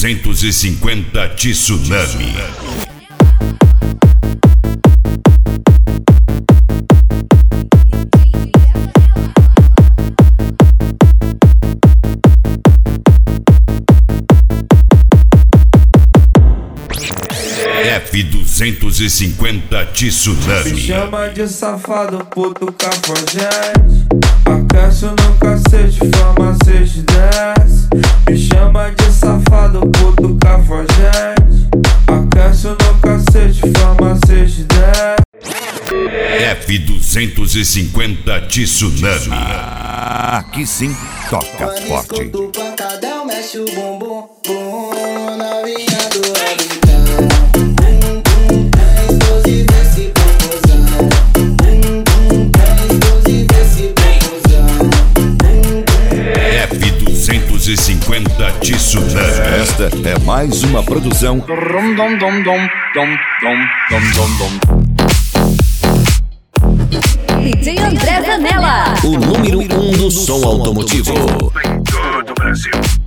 F-250 Tsunami. F-250 Tsunami. Me chama de safado, puto cafajeste. Aquece no cacete, fama 610. Me chama de safado, puto cafajeste. Aquece no cacete, fama 610. F-250 Tsunami. Aqui sim, toca forte. Do pancadão, mexe o bumbum, bum, novinha do habitat. F-250 Tsunami. Esta é mais uma produção DJ André Zanella, o número 1 do som automotivo. Em todo o Brasil.